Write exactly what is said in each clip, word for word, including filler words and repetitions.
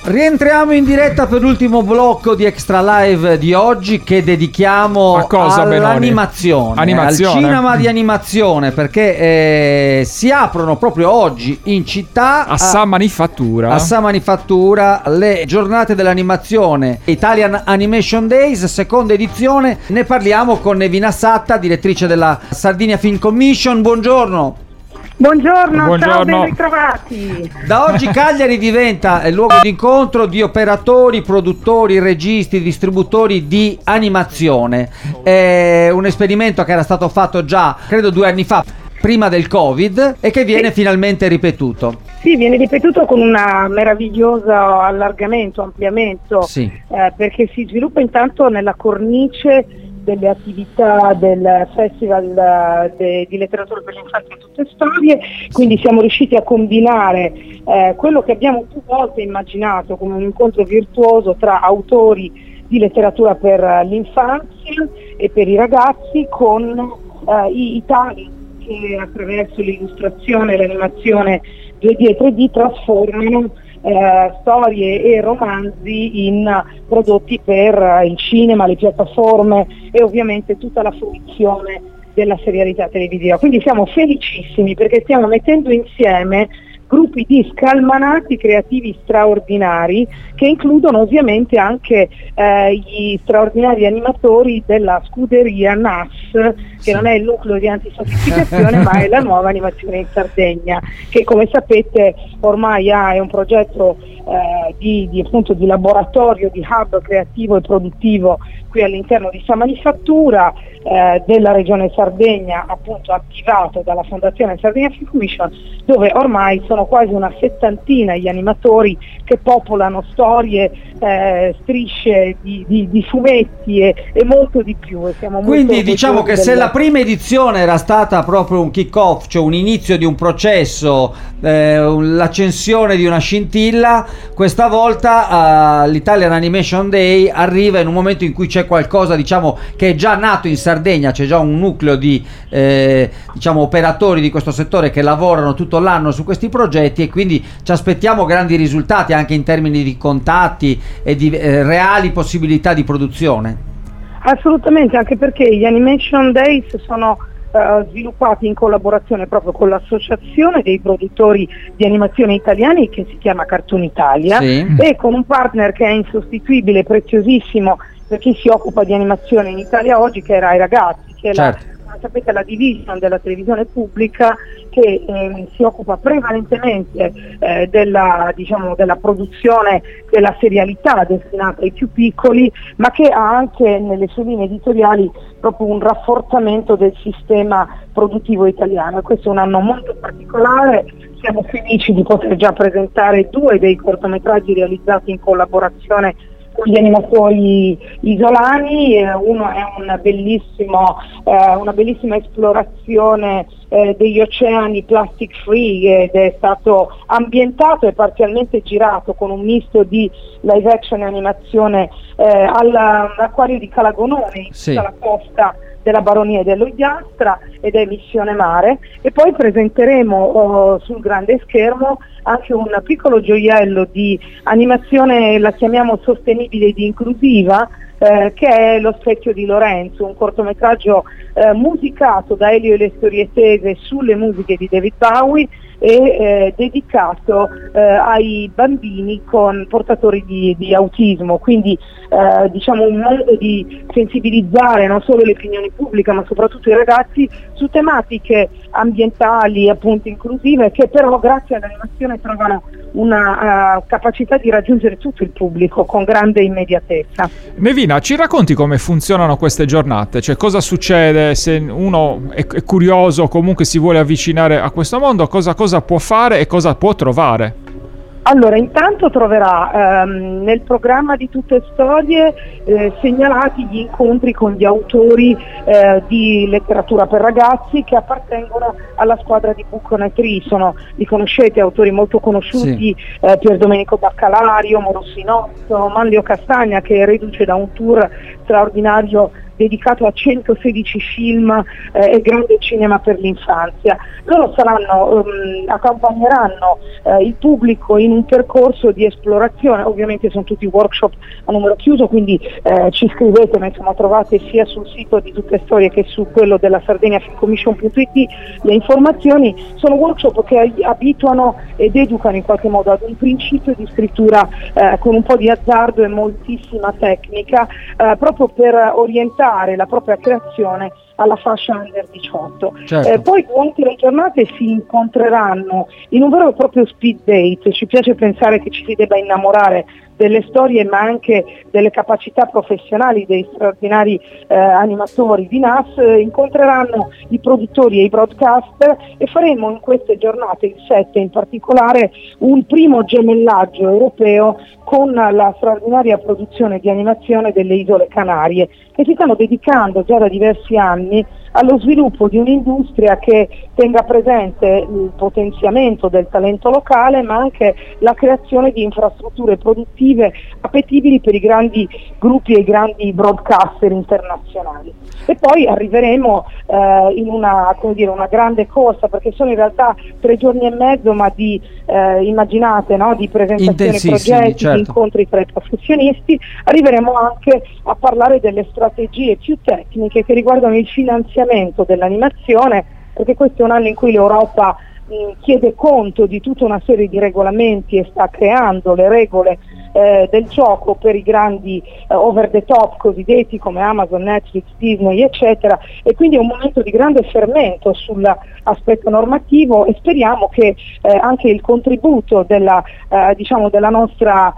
Rientriamo in diretta per l'ultimo blocco di Extra Live di oggi, che dedichiamo a cosa, all'animazione, animazione. al cinema di animazione, perché eh, si aprono proprio oggi in città a Sa Manifattura a Sa Manifattura le giornate dell'animazione, Italian Animation Days, seconda edizione. Ne parliamo con Nevina Satta, direttrice della Sardinia Film Commission. Buongiorno. Buongiorno, Buongiorno. Ciao, ben ritrovati. Da oggi Cagliari diventa il luogo di incontro di operatori, produttori, registi, distributori di animazione. È un esperimento che era stato fatto già, credo, due anni fa, prima del Covid, e che viene sì. finalmente ripetuto. Sì, viene ripetuto con un meraviglioso allargamento, ampliamento, sì. eh, perché si sviluppa intanto nella cornice delle attività del Festival de, di letteratura per l'infanzia e tutte storie, quindi siamo riusciti a combinare eh, quello che abbiamo più volte immaginato come un incontro virtuoso tra autori di letteratura per l'infanzia e per i ragazzi con eh, i, i tali che attraverso l'illustrazione e l'animazione due D e tre D trasformano Eh, storie e romanzi in prodotti per eh, il cinema, le piattaforme e ovviamente tutta la fruizione della serialità televisiva. Quindi siamo felicissimi perché stiamo mettendo insieme gruppi di scalmanati creativi straordinari, che includono ovviamente anche eh, gli straordinari animatori della scuderia N A S, che sì. non è il nucleo di antisofisticazione ma è la nuova animazione in Sardegna, che come sapete ormai ha, è un progetto eh, di, di, appunto, di laboratorio, di hub creativo e produttivo qui all'interno di Sa Manifattura, eh, della regione Sardegna, appunto attivato dalla Fondazione Sardinia Film Commission, dove ormai sono quasi una settantina gli animatori che popolano storie, eh, strisce di, di, di fumetti e, e molto di più. E siamo Quindi molto diciamo che del... se la prima edizione era stata proprio un kick-off, cioè un inizio di un processo, eh, l'accensione di una scintilla, questa volta uh, l'Italian Animation Day arriva in un momento in cui c'è qualcosa, diciamo, che è già nato in Sardegna, c'è già un nucleo di eh, diciamo operatori di questo settore che lavorano tutto l'anno su questi progetti, e quindi ci aspettiamo grandi risultati anche in termini di contatti e di eh, reali possibilità di produzione. Assolutamente, anche perché gli Animation Days sono uh, sviluppati in collaborazione proprio con l'associazione dei produttori di animazione italiani, che si chiama Cartoon Italia, sì. e con un partner che è insostituibile, preziosissimo per chi si occupa di animazione in Italia oggi, che è Rai Ragazzi, che è certo. la, sapete, la division della televisione pubblica che eh, si occupa prevalentemente eh, della, diciamo, della produzione della serialità destinata ai più piccoli, ma che ha anche nelle sue linee editoriali proprio un rafforzamento del sistema produttivo italiano. E questo è un anno molto particolare. Siamo felici di poter già presentare due dei cortometraggi realizzati in collaborazione con gli animatori isolani. Eh, uno è un bellissimo, eh, una bellissima esplorazione eh, degli oceani plastic free, ed è stato ambientato e parzialmente girato con un misto di live action e animazione eh, all'acquario di Calagonone, in sì. tutta la costa della Baronia dell'Ogliastra, ed è Missione Mare. E poi presenteremo oh, sul grande schermo anche un piccolo gioiello di animazione, la chiamiamo sostenibile ed inclusiva, eh, che è Lo specchio di Lorenzo, un cortometraggio eh, musicato da Elio e le storie tese sulle musiche di David Bowie e eh, dedicato eh, ai bambini con portatori di, di autismo, quindi eh, diciamo un modo di sensibilizzare non solo l'opinione pubblica ma soprattutto i ragazzi su tematiche ambientali, appunto inclusive, che però grazie all'animazione trovano una uh, capacità di raggiungere tutto il pubblico con grande immediatezza. Nevina, ci racconti come funzionano queste giornate? Cioè, cosa succede se uno è, è curioso o comunque si vuole avvicinare a questo mondo? Cosa, cosa può fare e cosa può trovare? Allora, intanto troverà ehm, nel programma di Tutte Storie eh, segnalati gli incontri con gli autori eh, di letteratura per ragazzi che appartengono alla squadra di Bucconettri. Sono, li conoscete, autori molto conosciuti, sì. eh, Pier Domenico Baccalario, Moro Sinotto, Manlio Castagna, che è reduce da un tour straordinario dedicato a centosedici film eh, e grande cinema per l'infanzia. Loro saranno, um, accompagneranno eh, il pubblico in un percorso di esplorazione. Ovviamente sono tutti workshop a numero chiuso, quindi eh, ci scrivete, ma insomma trovate sia sul sito di Tutte Storie che su quello della Sardegna Film Commission punto it le informazioni. Sono workshop che abituano ed educano in qualche modo ad un principio di scrittura eh, con un po' di azzardo e moltissima tecnica, eh, proprio per orientare la propria creazione alla fascia under diciotto. Certo. Eh, poi durante le giornate si incontreranno in un vero e proprio speed date. Ci piace pensare che ci si debba innamorare delle storie ma anche delle capacità professionali dei straordinari eh, animatori di N A S. Eh, incontreranno i produttori e i broadcaster e faremo in queste giornate, il sette in particolare, un primo gemellaggio europeo con la straordinaria produzione di animazione delle Isole Canarie, che si stanno dedicando già da diversi anni allo sviluppo di un'industria che tenga presente il potenziamento del talento locale, ma anche la creazione di infrastrutture produttive appetibili per i grandi gruppi e i grandi broadcaster internazionali. E poi arriveremo eh, in una, come dire, una grande corsa, perché sono in realtà tre giorni e mezzo, ma di eh, immaginate, no? Di presentazioni progetti, certo. Di incontri tra i professionisti. Arriveremo anche a parlare delle strategie più tecniche che riguardano il finanziamento dell'animazione, perché questo è un anno in cui l'Europa mh, chiede conto di tutta una serie di regolamenti e sta creando le regole eh, del gioco per i grandi eh, over the top cosiddetti come Amazon, Netflix, Disney eccetera, e quindi è un momento di grande fermento sull'aspetto normativo e speriamo che eh, anche il contributo della, eh, diciamo della nostra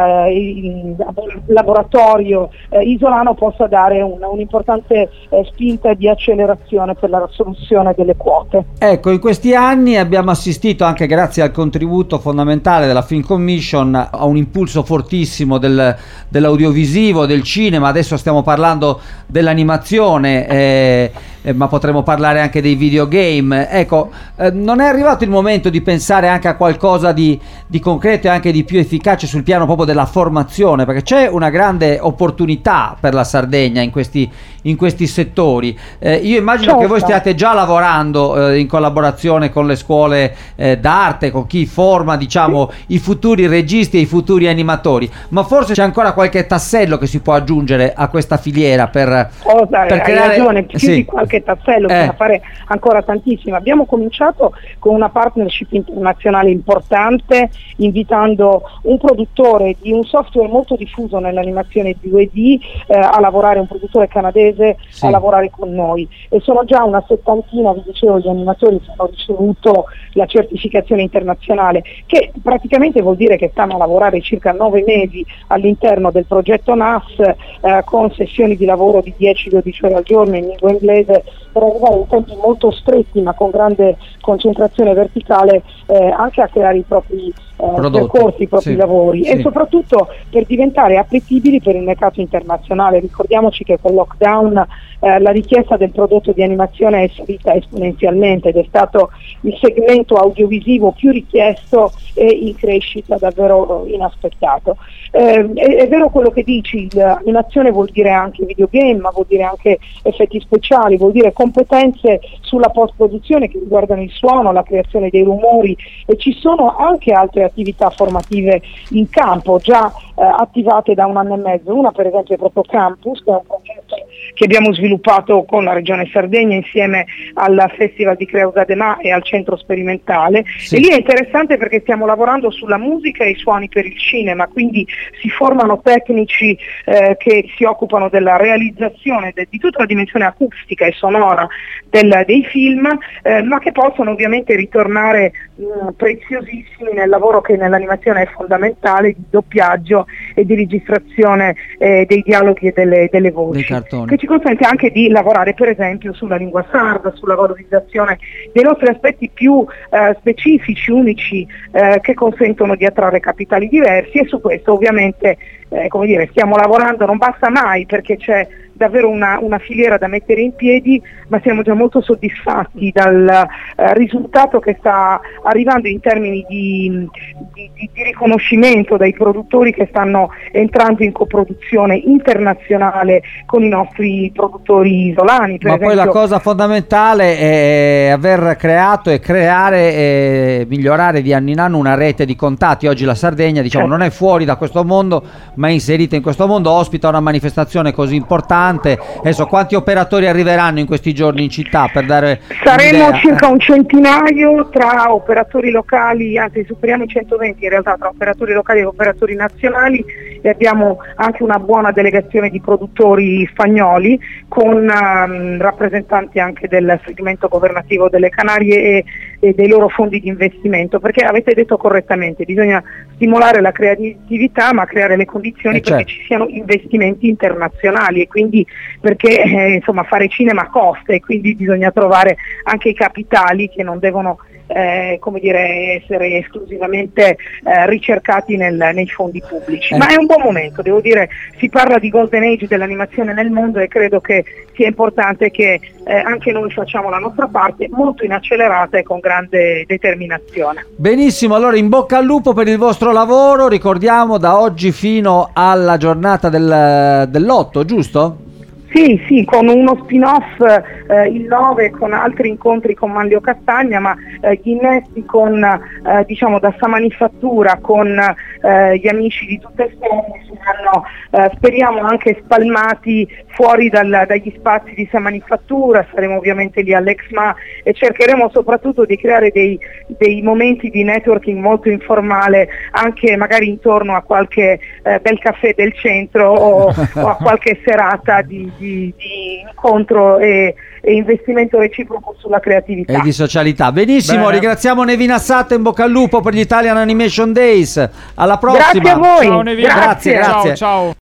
Eh, laboratorio eh, isolano possa dare un, un'importante eh, spinta di accelerazione per la soluzione delle quote. Ecco, in questi anni abbiamo assistito, anche grazie al contributo fondamentale della Film Commission, a un impulso fortissimo del, dell'audiovisivo, del cinema. Adesso stiamo parlando dell'animazione, eh, eh, ma potremmo parlare anche dei videogame. Ecco, eh, non è arrivato il momento di pensare anche a qualcosa di, di concreto e anche di più efficace sul piano proprio della formazione, perché c'è una grande opportunità per la Sardegna in questi, in questi settori. Eh, io immagino certo. che voi stiate già lavorando eh, in collaborazione con le scuole eh, d'arte, con chi forma, diciamo, i futuri registi e i futuri animatori, ma forse c'è ancora qualche tassello che si può aggiungere a questa filiera per, oh, dai, per creare... Hai ragione, più sì. di qualche tassello, eh. bisogna fare ancora tantissimo. Abbiamo cominciato con una partnership internazionale importante, invitando un produttore di un software molto diffuso nell'animazione due D eh, a lavorare, un produttore canadese sì. a lavorare con noi, e sono già una settantina, vi dicevo, gli animatori che hanno ricevuto la certificazione internazionale, che praticamente vuol dire che stanno a lavorare circa nove mesi all'interno del progetto N A S eh, con sessioni di lavoro di dieci dodici ore al giorno in lingua inglese, per arrivare in tempi molto stretti ma con grande concentrazione verticale eh, anche a creare i propri eh, percorsi, i propri sì. lavori sì. e soprattutto per diventare appetibili per il mercato internazionale. Ricordiamoci che con il lockdown eh, la richiesta del prodotto di animazione è salita esponenzialmente ed è stato il segmento audiovisivo più richiesto e in crescita davvero inaspettato. Eh, è, è vero quello che dici, l'animazione vuol dire anche videogame, ma vuol dire anche effetti speciali, vuol dire competenze sulla post-produzione che riguardano il suono, la creazione dei rumori, e ci sono anche altre attività formative in campo già eh, attivate da un anno e mezzo. Una per esempio è proprio Campus, che è un progetto che abbiamo sviluppato con la Regione Sardegna insieme al Festival di Creusa-Demà e al Centro Sperimentale, sì. e lì è interessante perché stiamo lavorando sulla musica e i suoni per il cinema, quindi si formano tecnici eh, che si occupano della realizzazione de- di tutta la dimensione acustica e sonora del, dei film, eh, ma che possono ovviamente ritornare mh, preziosissimi nel lavoro che nell'animazione è fondamentale, di doppiaggio e di registrazione eh, dei dialoghi e delle, delle voci, che ci consente anche di lavorare per esempio sulla lingua sarda, sulla valorizzazione dei nostri aspetti più eh, specifici, unici, eh, che consentono di attrarre capitali diversi, e su questo ovviamente eh, come dire, stiamo lavorando, non basta mai perché c'è davvero una, una filiera da mettere in piedi, ma siamo già molto soddisfatti dal eh, risultato che sta arrivando in termini di, di, di, di riconoscimento dai produttori che stanno entrando in coproduzione internazionale con i nostri produttori isolani. Per ma esempio, poi la cosa fondamentale è aver creato e creare e migliorare di anno in anno una rete di contatti. Oggi la Sardegna, diciamo, certo, non è fuori da questo mondo, ma è inserita in questo mondo, ospita una manifestazione così importante. Adesso quanti operatori arriveranno in questi giorni in città per dare saremo un'idea? circa un centinaio tra operatori locali, anzi superiamo i centoventi in realtà, tra operatori locali e operatori nazionali, e abbiamo anche una buona delegazione di produttori spagnoli con um, rappresentanti anche del segmento governativo delle Canarie e, e dei loro fondi di investimento, perché avete detto correttamente, bisogna stimolare la creatività ma creare le condizioni Eh, perché certo. ci siano investimenti internazionali, e quindi perché eh, insomma fare cinema costa, e quindi bisogna trovare anche i capitali che non devono eh, come dire, essere esclusivamente eh, ricercati nel, nei fondi pubblici. Eh. Ma è un buon momento, devo dire, si parla di golden age dell'animazione nel mondo e credo che sia importante che eh, anche noi facciamo la nostra parte molto in accelerata e con grande determinazione. Benissimo, allora in bocca al lupo per il vostro lavoro, ricordiamo da oggi fino alla giornata del, dell'otto, giusto? Sì, sì, con uno spin-off eh, il nove con altri incontri con Manlio Castagna, ma eh, gli innesti con, eh, diciamo, da Samanifattura, con eh, gli amici di tutte esterni saranno, eh, speriamo, anche spalmati fuori dal, dagli spazi di Samanifattura. Saremo ovviamente lì all'Exma e cercheremo soprattutto di creare dei, dei momenti di networking molto informale, anche magari intorno a qualche eh, bel caffè del centro o, o a qualche serata di, di, di incontro e, e investimento reciproco sulla creatività E di socialità. Benissimo, Bene. ringraziamo Nevina Satta, in bocca al lupo per gli Italian Animation Days. Alla prossima. Grazie a voi. Ciao Nevina. Grazie, grazie. Ciao, ciao.